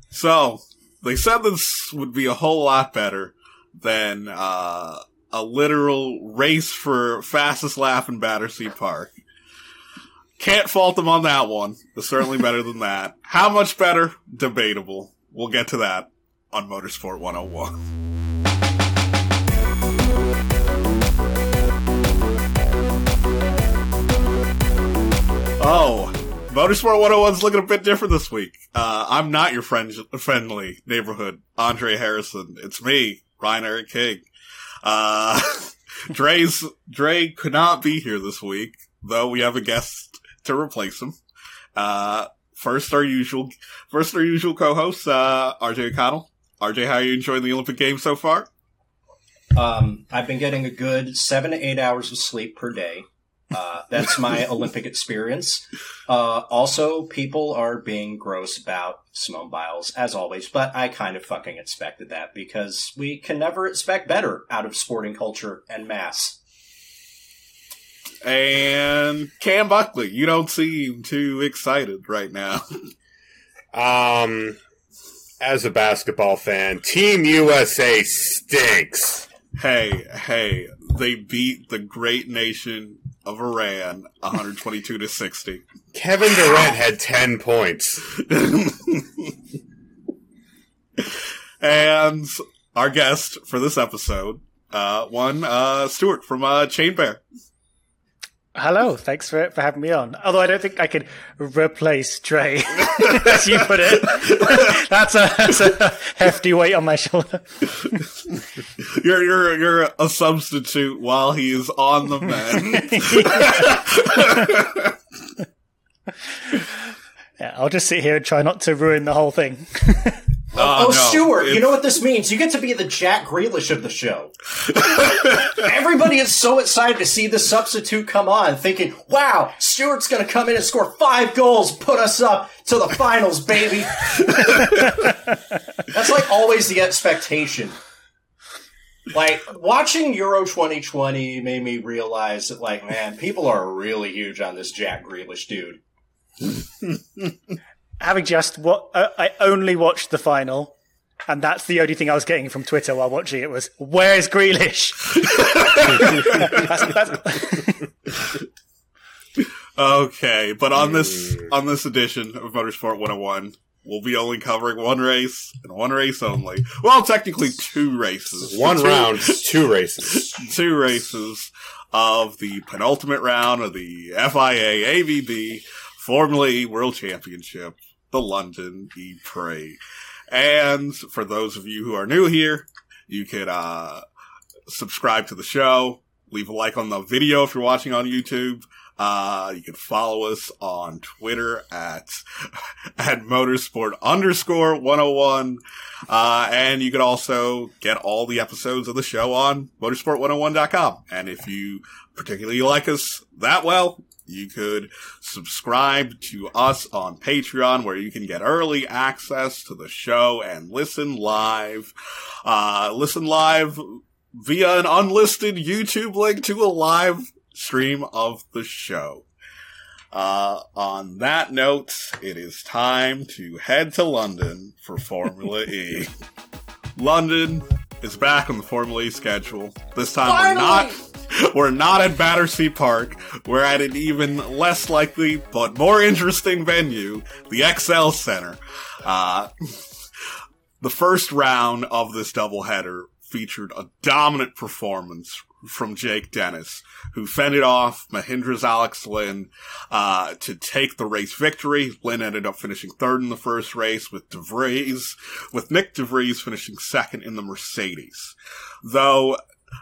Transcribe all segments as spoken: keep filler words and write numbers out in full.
So, they said this would be a whole lot better than uh, a literal race for fastest lap in Battersea Park. Can't fault them on that one. It's certainly better than that. How much better? Debatable. We'll get to that on Motorsport one oh one. Oh, Motorsport one oh one's looking a bit different this week. Uh, I'm not your friend, friendly neighborhood Andre Harrison. It's me, Ryan Eric King. Uh, Dre's, Dre could not be here this week, though we have a guest to replace him. Uh, first our usual, first our usual co-host, uh, R J O'Connell. R J, how are you enjoying the Olympic Games so far? Um, I've been getting a good seven to eight hours of sleep per day. Uh, that's my Olympic experience. Uh, also, people are being gross about Simone Biles, as always, but I kind of fucking expected that because we can never expect better out of sporting culture and mass. And Cam Buckley, you don't seem too excited right now. Um, as a basketball fan, Team U S A stinks. Hey, hey, they beat the great nation of Iran one twenty-two to sixty. Kevin Durant had ten points. And our guest for this episode, uh, one, uh, Stuart from, uh, Chain Bear. Hello, thanks for for having me on. Although I don't think I could replace Dre, as you put it. that's, a, that's a hefty weight on my shoulder. You're you're you're a substitute while he is on the mend. Yeah, I'll just sit here and try not to ruin the whole thing. Oh, oh no, Stuart, it's... you know what this means? You get to be the Jack Grealish of the show. Everybody is so excited to see the substitute come on, thinking, wow, Stuart's going to come in and score five goals, put us up to the finals, baby. That's like always the expectation. Like, watching Euro twenty twenty made me realize that, like, man, people are really huge on this Jack Grealish dude. Having just what uh, I only watched the final, and that's the only thing I was getting from Twitter while watching it was, "Where's Grealish?" that's, that's... Okay, but on this on this edition of Motorsport one oh one, we'll be only covering one race and one race only. Well, technically two races. One two, round, two races. Two races of the penultimate round of the F I A A V B Formula E World Championship, the London E-Prix. And for those of you who are new here, you could uh subscribe to the show, leave a like on the video if you're watching on YouTube. Uh, you can follow us on Twitter at, at motorsport underscore 101. Uh, and you can also get all the episodes of the show on motorsport one oh one dot com. And if you particularly like us that well, you could subscribe to us on Patreon, where you can get early access to the show and listen live. Uh, listen live via an unlisted YouTube link to a live stream of the show. Uh, on that note, it is time to head to London for Formula E. London is back on the Formula E schedule. This time Finally! we're not we're not at Battersea Park. We're at an even less likely but more interesting venue, the X L Center. Uh, the first round of this doubleheader featured a dominant performance from Jake Dennis, who fended off Mahindra's Alex Lynn uh, to take the race victory. Lynn ended up finishing third in the first race, with De Vries, with Nick De Vries finishing second in the Mercedes. Though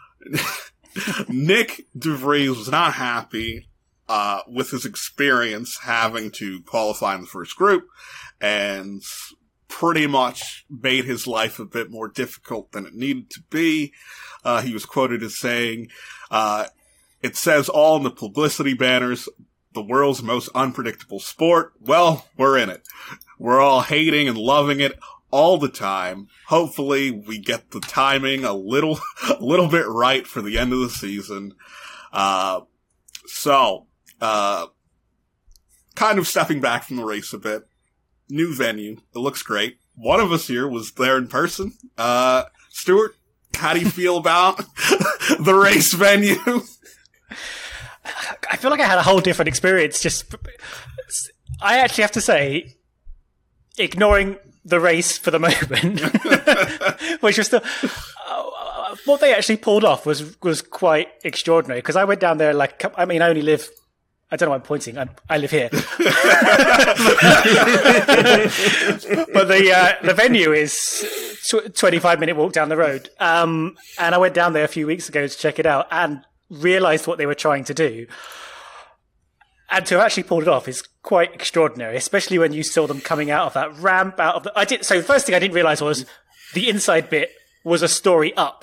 Nick De Vries was not happy uh, with his experience having to qualify in the first group, and pretty much made his life a bit more difficult than it needed to be. Uh, he was quoted as saying, uh, it says all in the publicity banners, the world's most unpredictable sport. Well, we're in it. We're all hating and loving it all the time. Hopefully we get the timing a little, a little bit right for the end of the season. Uh, so, uh, kind of stepping back from the race a bit. New venue. It looks great. one of us here was there in person. Uh, Stuart, how do you feel about the race venue? I feel like I had a whole different experience. Just, I actually have to say, ignoring the race for the moment, which was still, uh, what they actually pulled off was was quite extraordinary. Because I went down there like, I mean, I only live. I don't know why I'm pointing. I, I live here. But the uh, the venue is tw- twenty-five minute walk down the road. Um, and I went down there a few weeks ago to check it out and realised what they were trying to do. And to have actually pulled it off is quite extraordinary, especially when you saw them coming out of that ramp, out of the... I did, so the first thing I didn't realise was the inside bit was a story up.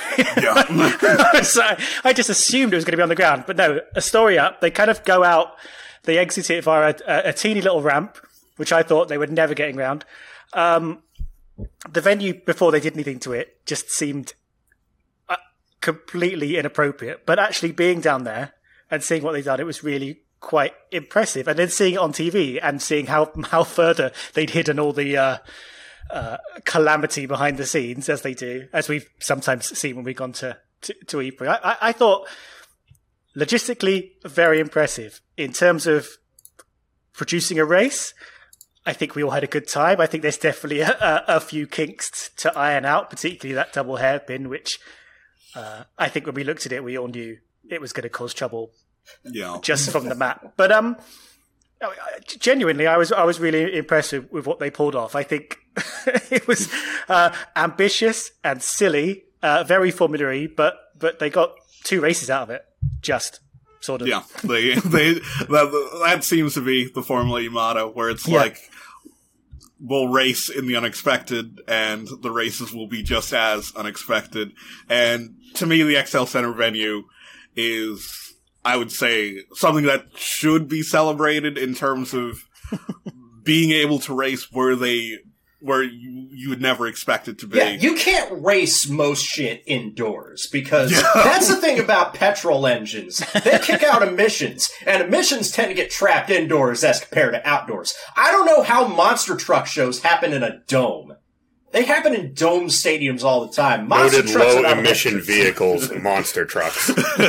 Yeah. So I just assumed it was going to be on the ground, but no, a story up. They kind of go out, they exit it via a, a teeny little ramp, which I thought they were never getting round. Um, the venue, before they did anything to it, just seemed uh, completely inappropriate. But actually being down there and seeing what they've done, it was really quite impressive. And then seeing it on T V and seeing how how further they'd hidden all the uh, uh, calamity behind the scenes, as they do, as we've sometimes seen when we've gone to to, to Ypres. I, I, I thought logistically very impressive in terms of producing a race. I think we all had a good time. I think there's definitely a, a, a few kinks to iron out, particularly that double hairpin, which uh, I think when we looked at it, we all knew it was going to cause trouble. Yeah, just from the map. But um, genuinely, I was I was really impressed with, with what they pulled off. I think it was uh, ambitious and silly, uh, very formulary, but but they got two races out of it. Just sort of. Yeah, they they that, that seems to be the Formula E motto, where it's yeah. like we'll race in the unexpected, and the races will be just as unexpected. And to me, the X L Center venue is, I would say, something that should be celebrated in terms of being able to race where they, where you, you would never expect it to be. Yeah, you can't race most shit indoors because that's the thing about petrol engines. They kick out emissions, and emissions tend to get trapped indoors as compared to outdoors. I don't know how monster truck shows happen in a dome. They happen in dome stadiums all the time. Monster Noted trucks low emission vehicles, monster trucks.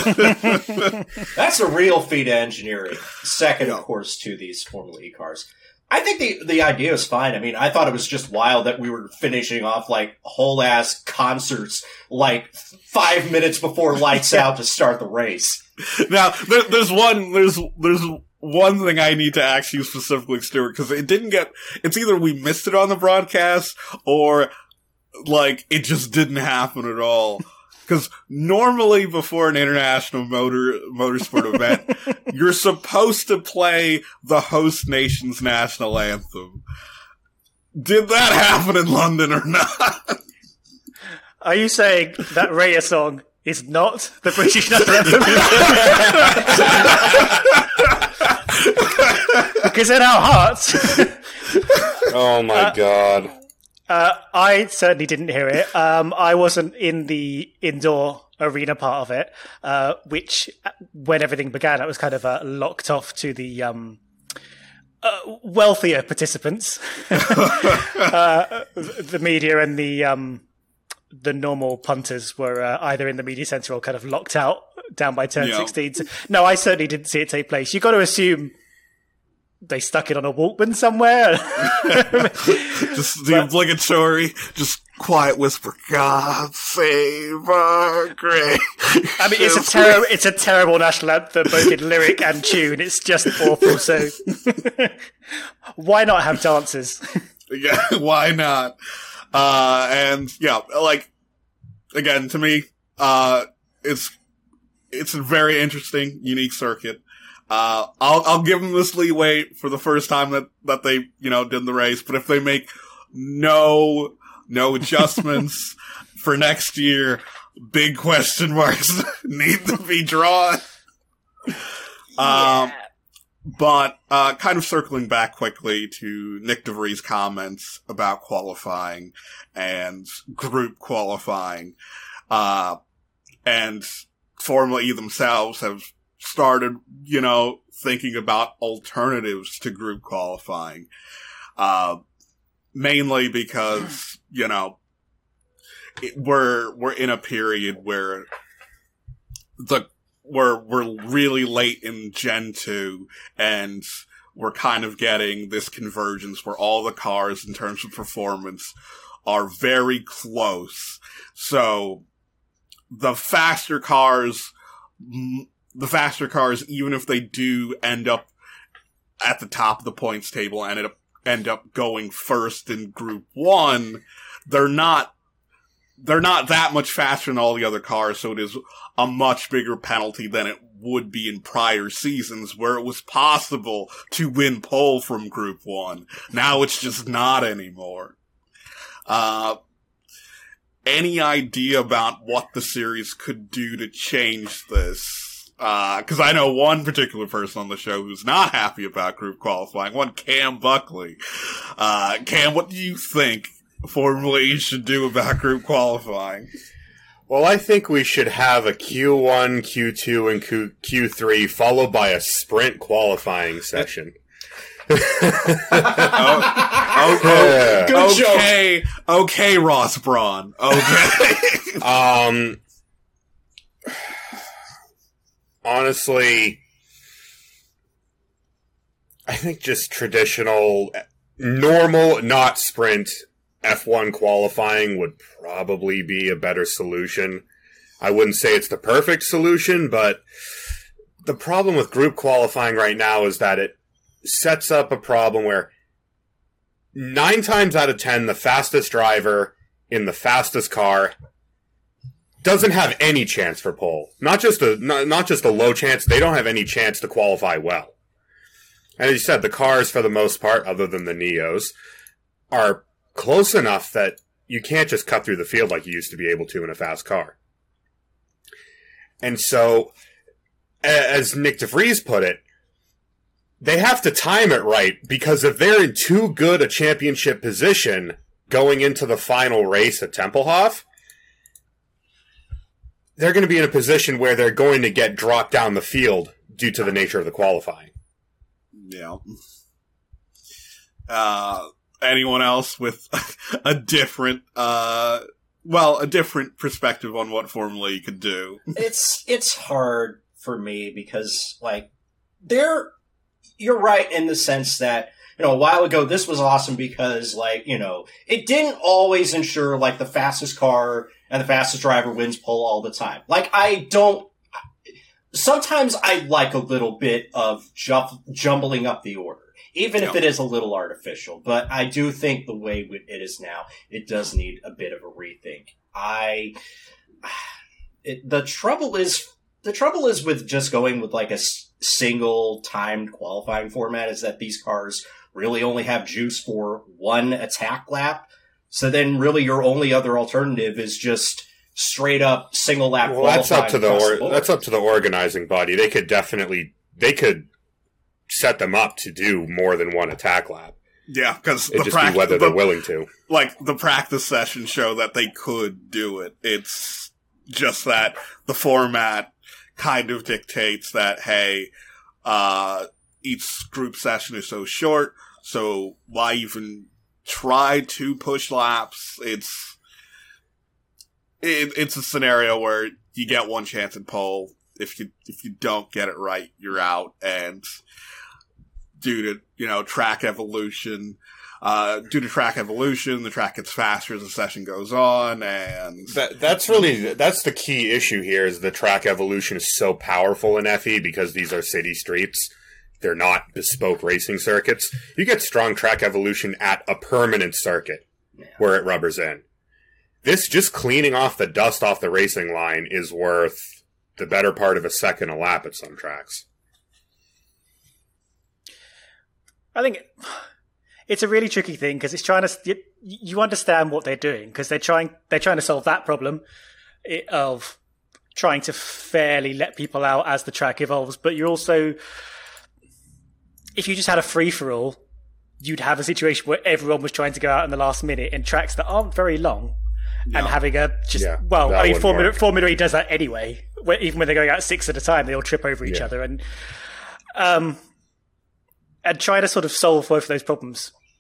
That's a real feat of engineering. Second, of course, to these Formula E cars. I think the the idea is fine. I mean, I thought it was just wild that we were finishing off like whole ass concerts like five minutes before lights out to start the race. Now, there, there's one, there's, there's one thing I need to ask you specifically, Stuart, because it didn't get, it's either we missed it on the broadcast or like it just didn't happen at all. Because normally before an international motor motorsport event, you're supposed to play the host nation's national anthem. Did that happen in London or not? Are you saying that Raya song is not the British national anthem? Because in our hearts. Oh my uh, god. Uh, I certainly didn't hear it. Um, I wasn't in the indoor arena part of it, uh, which, when everything began, it was kind of uh, locked off to the um, uh, wealthier participants, uh, the media and the um, the normal punters were uh, either in the media centre or kind of locked out down by turn yeah. sixteen. So, no, I certainly didn't see it take place. You got to assume they stuck it on a Walkman somewhere. Just the but, obligatory, just quiet whisper, God save our great. I mean, it's a terrible, it's a terrible national anthem, both in lyric and tune. It's just awful. So why not have dancers? Yeah, why not? Uh, and yeah, like, again, to me, uh, it's, it's a very interesting, unique circuit. Uh, I'll, I'll give them this leeway for the first time that, that they, you know, did the race. But if they make no, no adjustments for next year, big question marks need to be drawn. Um, yeah. But, uh, kind of circling back quickly to Nick DeVries' comments about qualifying and group qualifying, uh, and Formula E themselves have started, you know, thinking about alternatives to group qualifying. Uh, mainly because, you know, it, we're we're in a period where the we're we're really late in Gen two, and we're kind of getting this convergence where all the cars, in terms of performance, are very close. So the faster cars, the faster cars, even if they do end up at the top of the points table and end up, end up going first in Group One, they're not, they're not that much faster than all the other cars, so it is a much bigger penalty than it would be in prior seasons where it was possible to win pole from Group One. Now it's just not anymore. Uh, any idea about what the series could do to change this? Uh, cause I know one particular person on the show who's not happy about group qualifying, one Cam Buckley. Uh, Cam, what do you think Formula E should do about group qualifying? Well, I think we should have a Q one, Q two, and Q- Q3 followed by a sprint qualifying session. oh, okay, Good okay, okay, Ross Braun. Okay. um, honestly, I think just traditional, normal, not sprint F one qualifying would probably be a better solution. I wouldn't say it's the perfect solution, but the problem with group qualifying right now is that it sets up a problem where nine times out of ten, the fastest driver in the fastest car doesn't have any chance for pole. Not just a not, not just a low chance, they don't have any chance to qualify well. And as you said, the cars, for the most part, other than the Neos, are close enough that you can't just cut through the field like you used to be able to in a fast car. And so, as Nick DeVries put it, they have to time it right, because if they're in too good a championship position going into the final race at Tempelhof, they're going to be in a position where they're going to get dropped down the field due to the nature of the qualifying. Yeah. Uh, anyone else with a different, uh, well, a different perspective on what Formula E could do? It's, it's hard for me because, like, they're, you're right in the sense that, you know, a while ago, this was awesome because, like, you know, it didn't always ensure, like, the fastest car and the fastest driver wins pole all the time. Like, I don't, sometimes I like a little bit of ju- jumbling up the order, even if Yeah. it is a little artificial. But I do think the way it is now, it does need a bit of a rethink. I, it, the trouble is, the trouble is with just going with, like, a single timed qualifying format is that these cars really only have juice for one attack lap. So then really your only other alternative is just straight up single lap Well, that's qualifying up to the, across or- the board. that's up to the organizing body. They could definitely, they could set them up to do more than one attack lap. Yeah, because It'd the just practice, be whether they're willing to. like the practice sessions show that they could do it. It's just that the format kind of dictates that, hey, uh, each group session is so short, so why even try to push laps? It's, it, it's a scenario where you get one chance at pole. If you, if you don't get it right, you're out. And due to, you know, track evolution, uh, due to track evolution, the track gets faster as the session goes on, and That, that's really, that's the key issue here, is the track evolution is so powerful in F E because these are city streets. They're not bespoke racing circuits. You get strong track evolution at a permanent circuit Yeah. where it rubbers in. This, just cleaning off the dust off the racing line, is worth the better part of a second a lap at some tracks. I think it's a really tricky thing because it's trying to you, you understand what they're doing because they're trying they're trying to solve that problem of trying to fairly let people out as the track evolves, but you're also, if you just had a free for all, you'd have a situation where everyone was trying to go out in the last minute in tracks that aren't very long. No. And having a just Yeah, well, that I mean, wouldn't Formula, work. Formula E does that anyway. Where, even when they're going out six at a time, they all trip over each Yeah. other, and um, and try to sort of solve both of those problems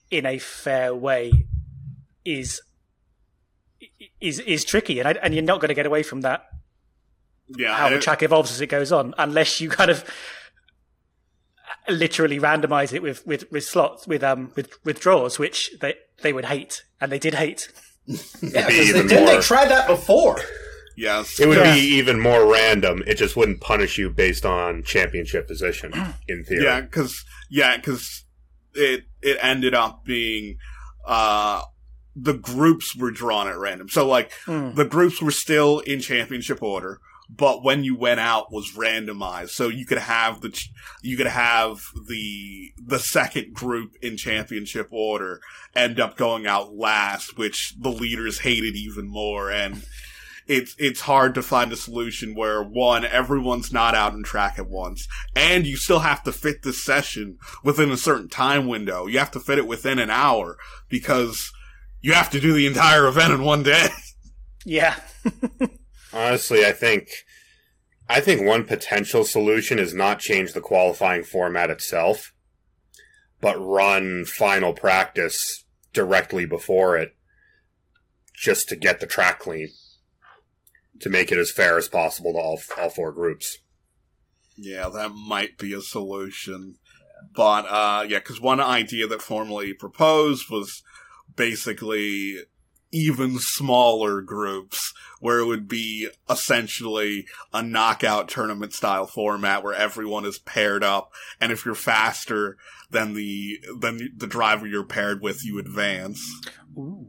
in a fair way is is is tricky, and I, and you're not going to get away from that. Yeah, how the it, track evolves as it goes on, unless you kind of literally randomize it with, with, with slots with um with, with draws, which they they would hate, and they did hate. Yeah, because they, didn't they try that before? Yes, it would yeah. be even more random. It just wouldn't punish you based on championship position, in theory. Yeah, because yeah, because it it ended up being uh the groups were drawn at random. So like Mm. the groups were still in championship order, but when you went out was randomized. So you could have the ch- you could have the the second group in championship order end up going out last, which the leaders hated even more. And it's it's hard to find a solution where, one, everyone's not out in track at once, and you still have to fit this session within a certain time window. You have to fit it within an hour because you have to do the entire event in one day. Yeah. Honestly, I think I think one potential solution is not change the qualifying format itself, but run final practice directly before it, just to get the track clean, to make it as fair as possible to all all four groups. Yeah, that might be a solution. But, uh, yeah, because one idea that formally proposed was basically even smaller groups, where it would be essentially a knockout tournament style format where everyone is paired up, and if you're faster than the than the driver you're paired with, you advance. Ooh.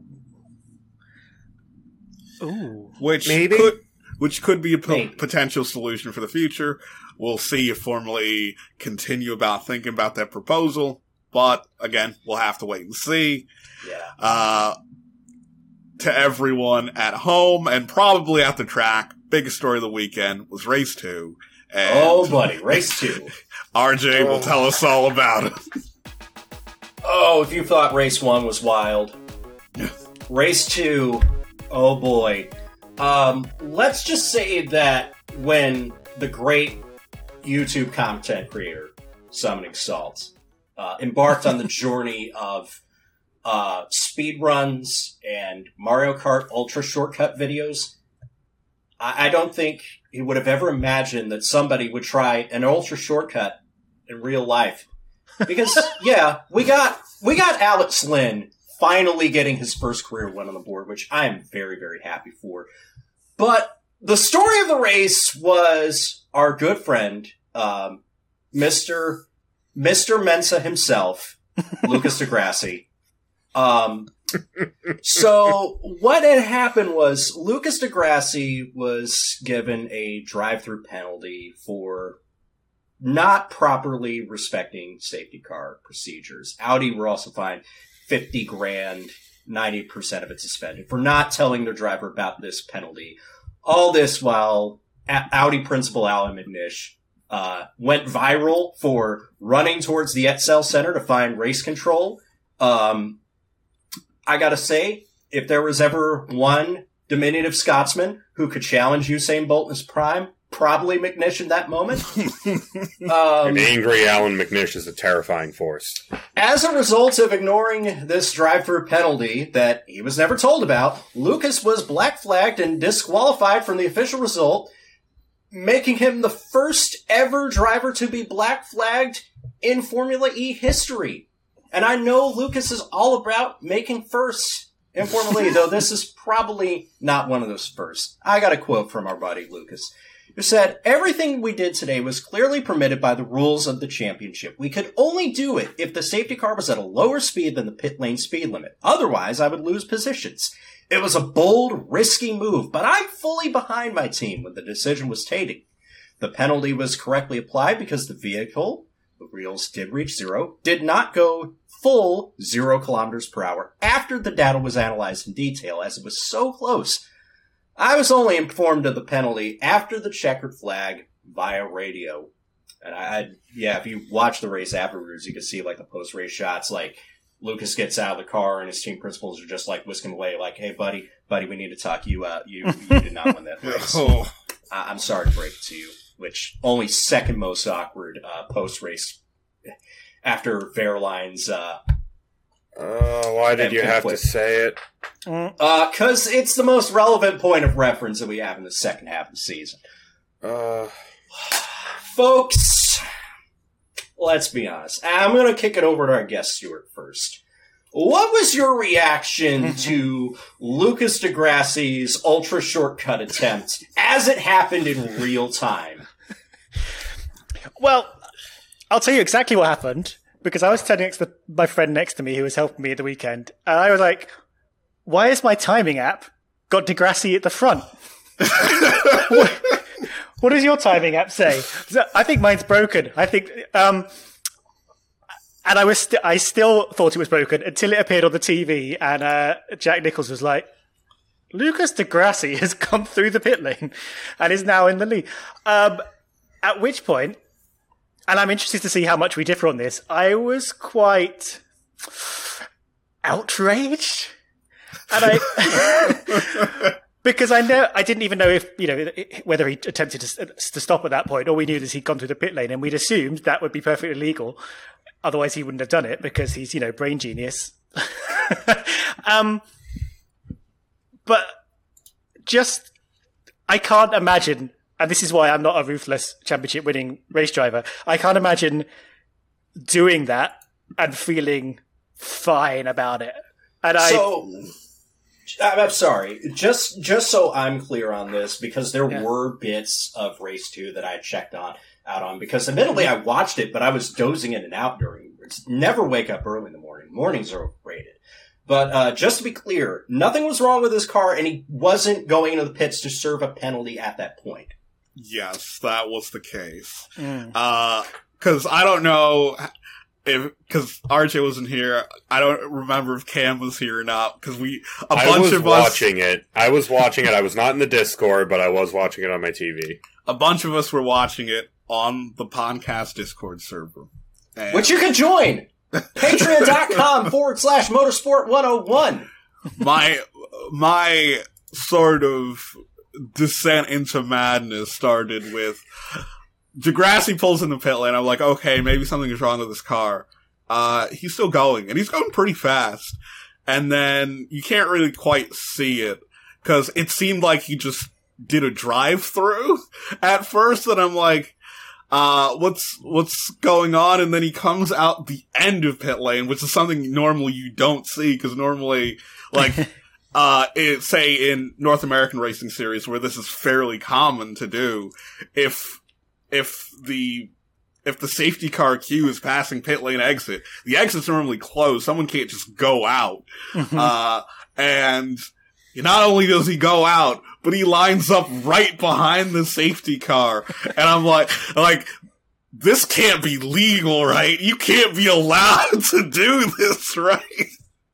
Ooh. Which Maybe. could which could be a po- Maybe. potential solution for the future. We'll see if formally continue about thinking about that proposal. But again, we'll have to wait and see. Yeah. Uh, to everyone at home and probably at the track, biggest story of the weekend was race two. And Oh, buddy, race two. R J will tell us all about it. Oh, if you thought race one was wild, race two, oh boy. Um, let's just say that when the great YouTube content creator, Summoning Salt, uh, embarked on the journey of uh, speed runs and Mario Kart Ultra shortcut videos, I, I don't think he would have ever imagined that somebody would try an Ultra shortcut in real life. Because, yeah, we got we got Alex Lynn finally getting his first career win on the board, which I am very, very happy for. But the story of the race was our good friend, um, Mister Mister Mensa himself, Lucas Degrassi. Um, so what had happened was Lucas Degrassi was given a drive-through penalty for not properly respecting safety car procedures. Audi were also fined fifty grand, ninety percent of it suspended for not telling their driver about this penalty. All this while A- Audi principal Alan McNish uh, went viral for running towards the Etzel Center to find race control. Um, I gotta say, if there was ever one diminutive Scotsman who could challenge Usain Bolt in his prime, probably McNish in that moment. um, An angry Alan McNish is a terrifying force. As a result of ignoring this drive-through penalty that he was never told about, Lucas was black flagged and disqualified from the official result, making him the first ever driver to be black flagged in Formula E history. And I know Lucas is all about making firsts in Formula E, though this is probably not one of those firsts. I got a quote from our buddy Lucas, who said, "Everything we did today was clearly permitted by the rules of the championship. We could only do it if the safety car was at a lower speed than the pit lane speed limit. Otherwise, I would lose positions. It was a bold, risky move, but I'm fully behind my team when the decision was taken. The penalty was correctly applied because the vehicle, the wheels did reach zero, did not go full zero kilometers per hour after the data was analyzed in detail, as it was so close. I was only informed of the penalty after the checkered flag via radio." And I, I yeah, if you watch the race afterwards, you can see like the post-race shots, like Lucas gets out of the car and his team principals are just like whisking away, like, "Hey, buddy, buddy, we need to talk you out. You, you did not win that race. Oh. I, I'm sorry to break it to you," which only second most awkward uh, post-race after Verline's uh, Uh, why did And- you and have quit. to say it? Uh, cause it's the most relevant point of reference that we have in the second half of the season. Uh, Folks, let's be honest. I'm gonna kick it over to our guest, Stuart, first. What was your reaction to Lucas Degrassi's ultra shortcut attempt as it happened in real time? Well, I'll tell you exactly what happened, because I was standing next to my friend next to me who was helping me at the weekend, and I was like, why is my timing app got Degrassi at the front? what, what does your timing app say? So I think mine's broken. I think, um, and I was, st- I still thought it was broken until it appeared on the T V, and uh, Jack Nichols was like, Lucas Degrassi has come through the pit lane and is now in the lead. Um, at which point, and I'm interested to see how much we differ on this, I was quite outraged. And I, because I know, I didn't even know if, you know, whether he attempted to, to stop at that point. All we knew is he'd gone through the pit lane, and we'd assumed that would be perfectly legal. Otherwise he wouldn't have done it, because he's, you know, brain genius. um, but just, I can't imagine, and this is why I'm not a ruthless championship winning race driver, I can't imagine doing that and feeling fine about it. And I, So, I'm I'm sorry. Just just so I'm clear on this, because there Yeah. were bits of race two that I checked on out on. Because admittedly, I watched it, but I was dozing in and out during. Never wake up early in the morning. Mornings are overrated. But uh, just to be clear, nothing was wrong with his car, and he wasn't going into the pits to serve a penalty at that point. Yes, that was the case. Mm. Uh, cause I don't know if, cause R J wasn't here. I don't remember if Cam was here or not, cause we, a I bunch was of us, watching it. I was watching it. I was not in the Discord, but I was watching it on my T V. a bunch of us were watching it on the podcast Discord server. And Which you can join! Patreon.com forward slash motorsport 101. my, my sort of descent into madness started with Degrassi pulls in the pit lane. I'm like, okay, maybe something is wrong with this car. Uh, he's still going, and he's going pretty fast. And then you can't really quite see it, because it seemed like he just did a drive-through at first, and I'm like, uh, what's, what's going on? And then he comes out the end of pit lane, which is something normally you don't see, because normally, like, uh, it, say in North American Racing Series, where this is fairly common to do, if, if the, if the safety car queue is passing pit lane exit, the exit's normally closed. Someone can't just go out. uh, and not only does he go out, but he lines up right behind the safety car. And I'm like, like, this can't be legal, right? You can't be allowed to do this, right?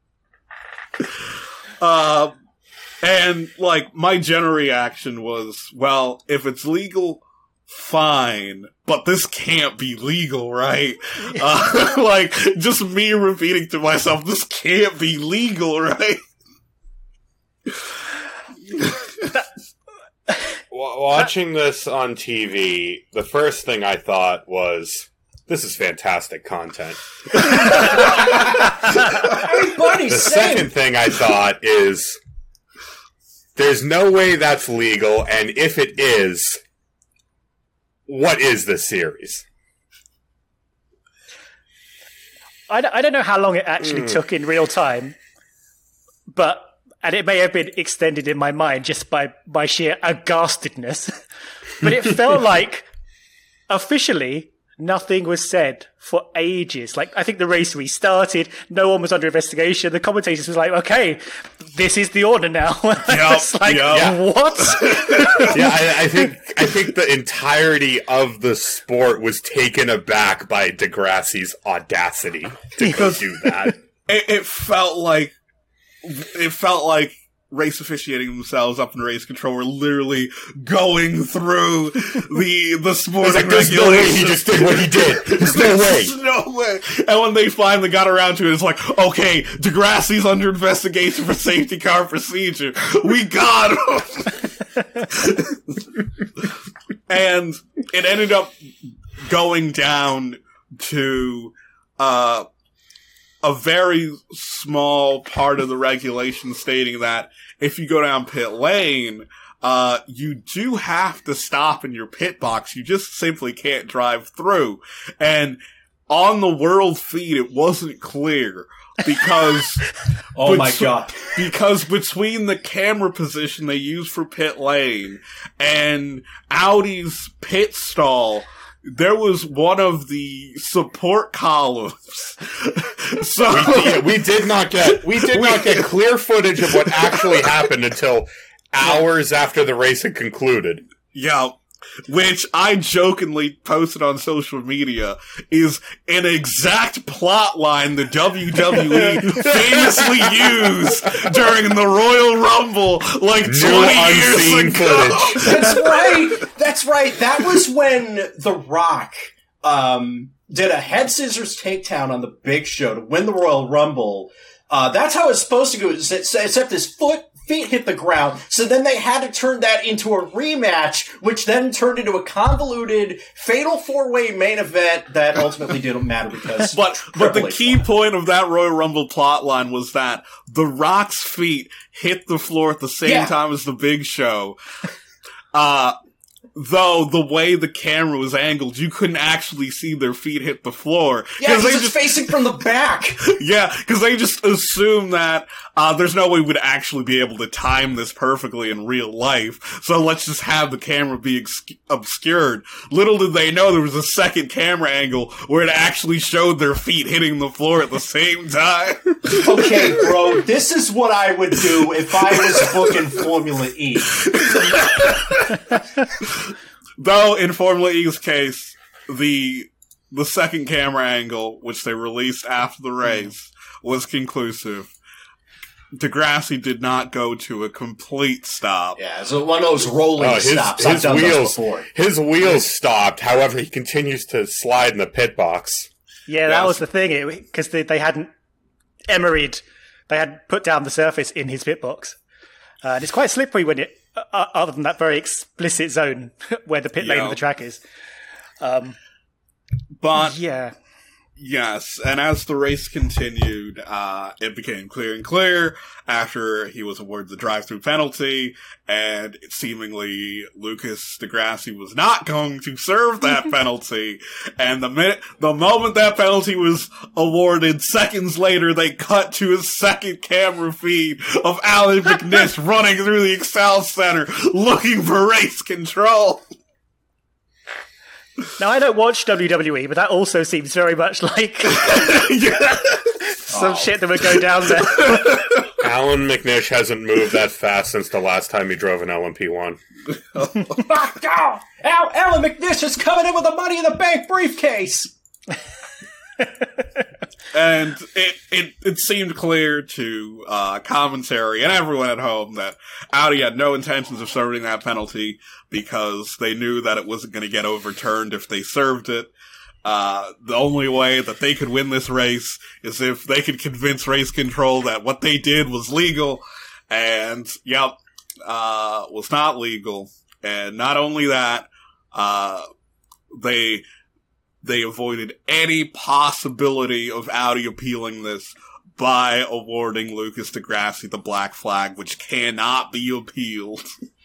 Uh, and like, my general reaction was, well, if it's legal, fine, but this can't be legal, right? Uh, like, just me repeating to myself, this can't be legal, right? Watching this on T V, the first thing I thought was, this is fantastic content. Everybody, The same. second thing I thought is, there's no way that's legal, and if it is, what is this series? I, don't- I don't know how long it actually Mm. took in real time, but and it may have been extended in my mind just by by sheer aghastedness. But it felt like officially nothing was said for ages. Like, I think the race restarted. No one was under investigation. The commentators was like, "Okay, this is the order now." It's like, yep. what? Yeah, I, I think I think the entirety of the sport was taken aback by Degrassi's audacity to go do that. It, it felt like, it felt like race officiating themselves up in race control were literally going through the, the sporting Like, there's no way he regulations. just did what he did. There's no way. There's no way. And when they finally got around to it, it's like, okay, Degrassi's under investigation for safety car procedure. We got him. And it ended up going down to, uh, a very small part of the regulation stating that if you go down pit lane, uh, you do have to stop in your pit box. You just simply can't drive through. And on the world feed, it wasn't clear because oh my god, because between the camera position they use for pit lane and Audi's pit stall, there was one of the support columns. So we, yeah, we did not get we did not get clear footage of what actually happened until hours after the race had concluded. Yeah. Which I jokingly posted on social media is an exact plot line the W W E famously used during the Royal Rumble like twenty years ago. Footage. That's right. That's right. That was when The Rock um, did a head scissors takedown on the Big Show to win the Royal Rumble. Uh, that's how it's supposed to go, except his foot feet hit the ground. So then they had to turn that into a rematch, which then turned into a convoluted fatal four-way main event that ultimately didn't matter because. But but the key point of that Royal Rumble plotline was that The Rock's feet hit the floor at the same yeah. time as the Big Show. Uh, though the way the camera was angled, you couldn't actually see their feet hit the floor. Yeah, because it's just facing from the back. Yeah, because they just assume that uh, there's no way we'd actually be able to time this perfectly in real life, so let's just have the camera be ex- obscured. Little did they know there was a second camera angle where it actually showed their feet hitting the floor at the same time. Okay, bro, this is what I would do if I was booking Formula E. Though, in Formula E's case, the the second camera angle, which they released after the race, was conclusive. Degrassi did not go to a complete stop. Yeah, so one of those rolling oh, his, stops. His I've done wheels, those before. His wheels stopped. However, he continues to slide in the pit box. Yeah, that yes. was the thing, because they, they hadn't Emery'd, they had put down the surface in his pit box. Uh, and it's quite slippery when it, uh, other than that very explicit zone where the pit lane yeah. of the track is. Um, but yeah. Yes, and as the race continued, uh, it became clear and clear after he was awarded the drive-through penalty, and seemingly Lucas Degrassi was not going to serve that penalty. And the minute, the moment that penalty was awarded, seconds later, they cut to a second camera feed of Alan McNish running through the Excel Center looking for race control. Now, I don't watch W W E, but that also seems very much like yeah. some oh. shit that would go down there. Alan McNish hasn't moved that fast since the last time he drove an L M P one. Al- Alan McNish is coming in with a Money in the Bank briefcase! And it, it, it seemed clear to uh, commentary and everyone at home that Audi had no intentions of serving that penalty because they knew that it wasn't going to get overturned if they served it. Uh, the only way that they could win this race is if they could convince race control that what they did was legal. And, yep, uh, was not legal. And not only that, uh, they... They avoided any possibility of Audi appealing this by awarding Lucas Degrassi the black flag, which cannot be appealed.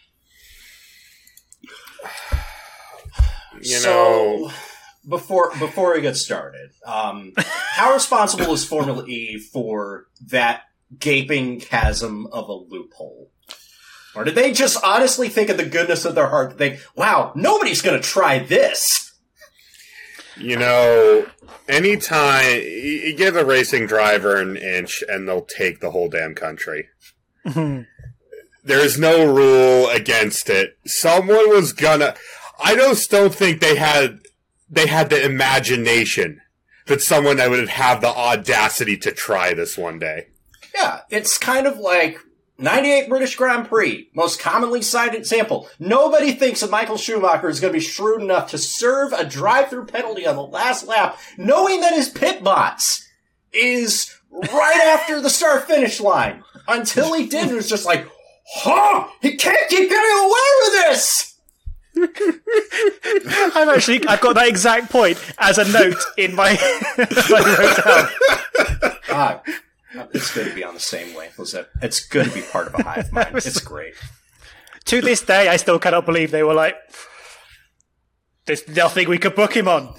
You so, know, before before we get started, um, how responsible is Formula E for that gaping chasm of a loophole? Or did they just honestly think in the goodness of their heart, think, wow, nobody's going to try this? You know, anytime you give a racing driver an inch and they'll take the whole damn country. There's no rule against it. Someone was gonna... I just don't think they had they had the imagination that someone that would have the audacity to try this one day. Yeah, it's kind of like ninety-eight British Grand Prix, most commonly cited example. Nobody thinks that Michael Schumacher is going to be shrewd enough to serve a drive-through penalty on the last lap, knowing that his pit box is right after the start-finish line. Until he did, it was just like, huh, he can't keep getting away with this! I've actually I've got that exact point as a note in my I wrote down. Ah, it's good to be on the same wave. It's good to be part of a hive mind. It's great. To this day, I still cannot believe they were like, there's nothing we could book him on.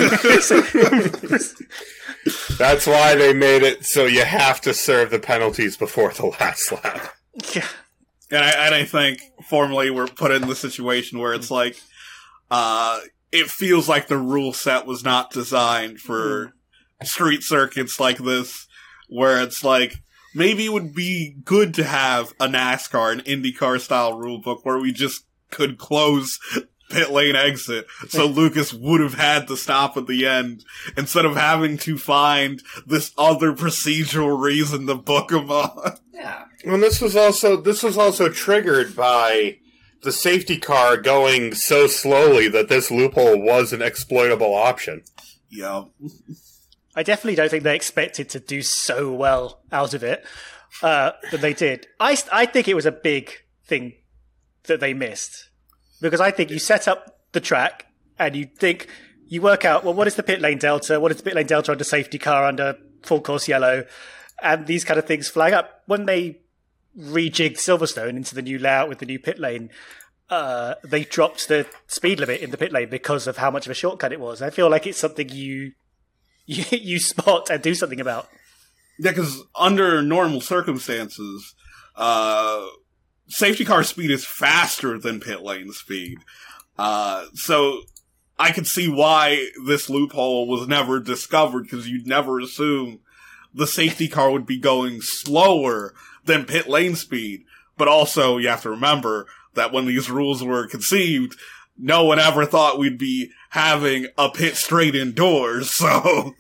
That's why they made it so you have to serve the penalties before the last lap. Yeah. And I, and I think formally we're put in the situation where it's like, uh, it feels like the rule set was not designed for street circuits like this, where it's like, maybe it would be good to have a NASCAR, an IndyCar style rule book where we just could close pit lane exit, so Lucas would have had to stop at the end instead of having to find this other procedural reason to book him on. Yeah. Well, this was also this was also triggered by the safety car going so slowly that this loophole was an exploitable option. Yeah. I definitely don't think they expected to do so well out of it, uh, that they did. I, I think it was a big thing that they missed. Because I think you set up the track and you think, you work out, well, what is the pit lane delta? What is the pit lane delta under safety car, under full course yellow? And these kind of things flag up. When they rejigged Silverstone into the new layout with the new pit lane, uh, they dropped the speed limit in the pit lane because of how much of a shortcut it was. I feel like it's something you you, you spot and do something about. Yeah, because under normal circumstances, uh, safety car speed is faster than pit lane speed. Uh, so I could see why this loophole was never discovered, because you'd never assume the safety car would be going slower than pit lane speed. But also, you have to remember that when these rules were conceived, no one ever thought we'd be having a pit straight indoors, so...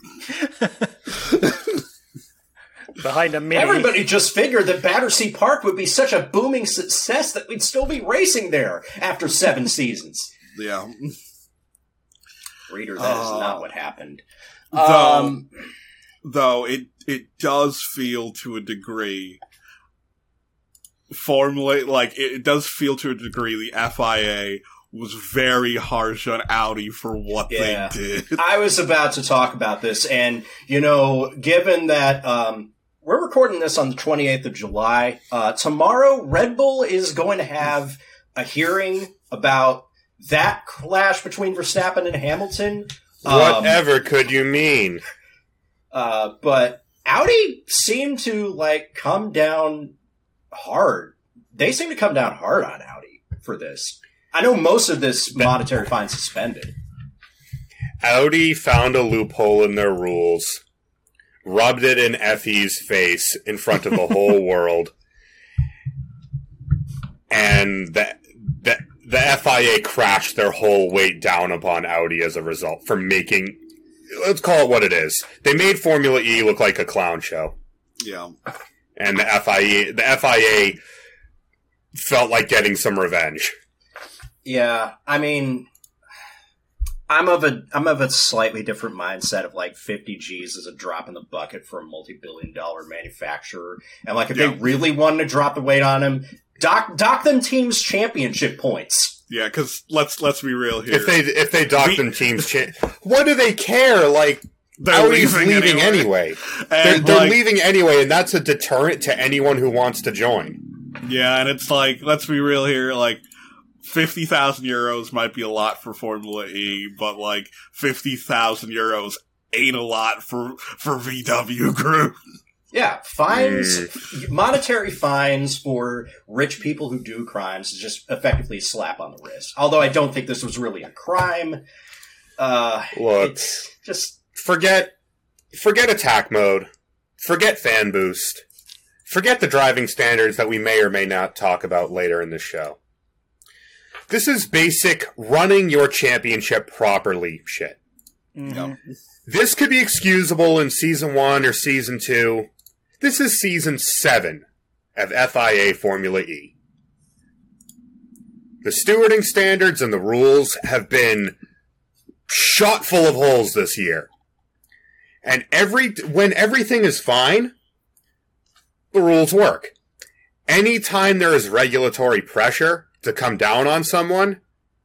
Behind a mini. Everybody just figured that Battersea Park would be such a booming success that we'd still be racing there after seven seasons. Yeah. Reader, that uh, is not what happened. Though, Um, though it it does feel to a degree formulate like it, it does feel to a degree the F I A was very harsh on Audi for what yeah. they did. I was about to talk about this, and, you know, given that um, we're recording this on the twenty-eighth of July, uh, tomorrow Red Bull is going to have a hearing about that clash between Verstappen and Hamilton. Um, Whatever could you mean? Uh, but Audi seemed to, like, come down hard. They seem to come down hard on Audi for this. I know most of this monetary fine suspended. Audi found a loophole in their rules, rubbed it in Effie's face in front of the whole world, and the, the, the F I A crashed their whole weight down upon Audi as a result for making, let's call it what it is. They made Formula E look like a clown show. Yeah. And the F I A, the F I A felt like getting some revenge. Yeah, I mean, I'm of a I'm of a slightly different mindset of like fifty G's is a drop in the bucket for a multi-billion dollar manufacturer, and like if Yeah. they really wanted to drop the weight on him, dock dock them teams championship points. Yeah, because let's let's be real here. If they if they dock We- them teams, cha- what do they care? Like They're Audi's leaving leaving anyway. anyway. They're, And, they're like, leaving anyway, and that's a deterrent to anyone who wants to join. Yeah, and it's like, let's be real here, like, fifty thousand euros might be a lot for Formula E, but like, fifty thousand euros ain't a lot for, for V W Group. Yeah, fines, monetary fines for rich people who do crimes is just effectively a slap on the wrist. Although I don't think this was really a crime. Uh, Look, it's just forget forget attack mode, forget fan boost, forget the driving standards that we may or may not talk about later in the show. This is basic running your championship properly shit. Mm-hmm. This could be excusable in season one or season two. This is season seven of F I A Formula E. The stewarding standards and the rules have been shot full of holes this year. And every when everything is fine, the rules work. Anytime there is regulatory pressure to come down on someone,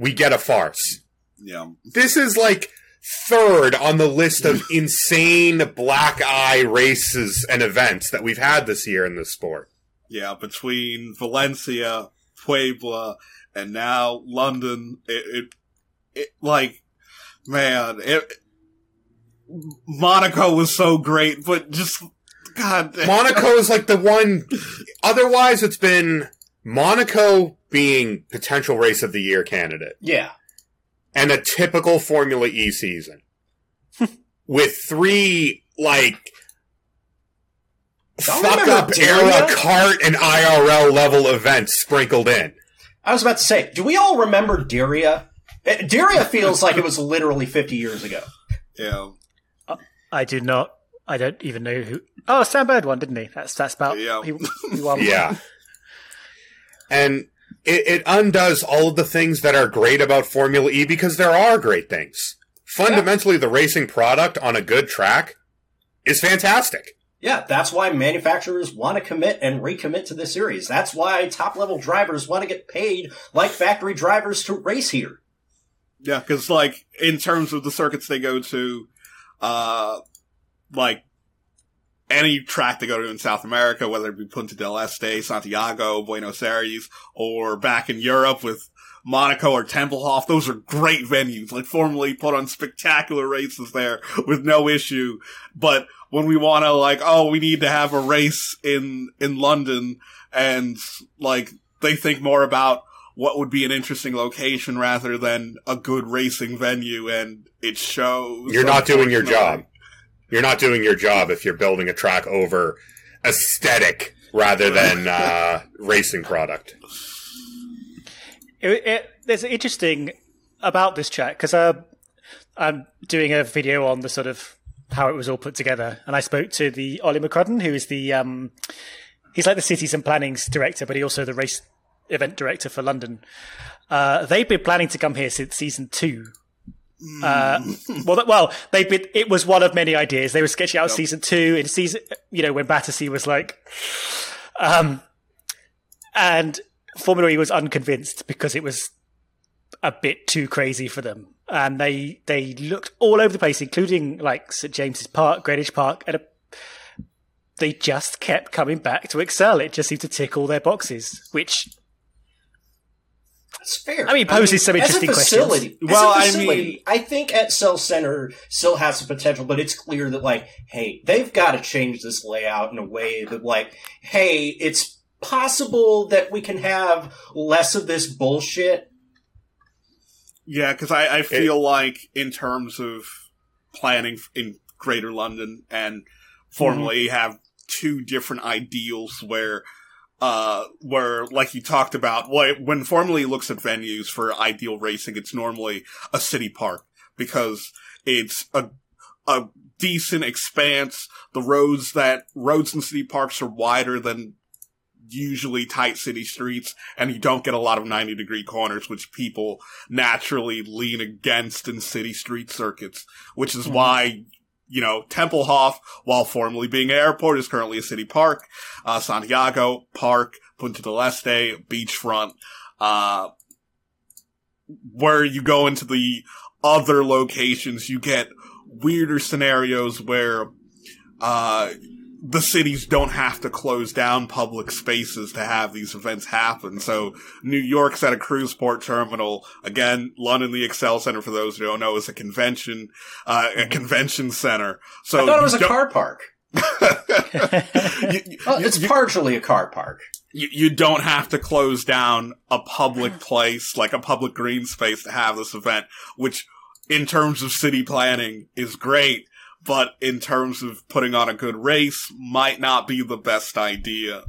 we get a farce. Yeah. This is like third on the list of insane black eye races and events that we've had this year in this sport. Yeah, between Valencia, Puebla, and now London, it, it, it like, man, it, Monaco was so great, but just, God. Monaco is like the one, otherwise it's been Monaco being potential race of the year candidate. Yeah. And a typical Formula E season. With three, like, Don't fuck remember up Diriyah? era kart and I R L level events sprinkled in. I was about to say, do we all remember Diriyah? Eh, Diriyah feels like it was literally fifty years ago. Yeah. I do not. I don't even know who. Oh, Sam Bird won, didn't he? That's that's about. Yeah. He, he won. Yeah. And it, it undoes all of the things that are great about Formula E because there are great things. Fundamentally, yeah. The racing product on a good track is fantastic. Yeah, that's why manufacturers want to commit and recommit to this series. That's why top-level drivers want to get paid like factory drivers to race here. Yeah, because, like, in terms of the circuits they go to, uh, like, any track they go to in South America, whether it be Punta del Este, Santiago, Buenos Aires, or back in Europe with Monaco or Tempelhof, those are great venues. Like, formerly put on spectacular races there with no issue. But when we want to, like, oh, we need to have a race in, in London, and, like, they think more about what would be an interesting location rather than a good racing venue, and it shows. You're not doing your job. You're not doing your job if you're building a track over aesthetic rather than uh, racing product. It, it, there's interesting about this track because uh, I'm doing a video on the sort of how it was all put together, and I spoke to the Ollie McCrudden, who is the um, he's like the cities and planning's director, but he also the race event director for London. Uh, they've been planning to come here since season two. Uh, well, well, they been, it was one of many ideas. They were sketching out yep. season two in season, you know, when Battersea was like, um, and Formula E was unconvinced because it was a bit too crazy for them. And they, they looked all over the place, including like St James's Park, Greenwich Park, and a, they just kept coming back to Excel. It just seemed to tick all their boxes, which It's fair. I mean, poses I mean, some interesting as a facility, questions. Well, Well, a I facility, mean- I think Excel Center still has some potential, but it's clear that, like, hey, they've got to change this layout in a way that, like, hey, it's possible that we can have less of this bullshit. Yeah, because I, I feel like in terms of planning in Greater London and Formula E have two different ideals where, uh, where, like you talked about, when Formula E looks at venues for ideal racing, it's normally a city park because it's a, a decent expanse. The roads that, roads in city parks are wider than usually tight city streets, and you don't get a lot of ninety degree corners, which people naturally lean against in city street circuits, which is mm-hmm. why, you know, Tempelhof, while formerly being an airport, is currently a city park. Uh, Santiago Park, Punta del Este, beachfront. Uh, where you go into the other locations, you get weirder scenarios where, uh, the cities don't have to close down public spaces to have these events happen. So New York's at a cruise port terminal. Again, London, the Excel Center, for those who don't know, is a convention, uh, a convention center. So I thought it was you a don't- car park. you, Well, you- it's you- partially a car park. you, you don't have to close down a public place, like a public green space, to have this event, which in terms of city planning is great, but in terms of putting on a good race might not be the best idea.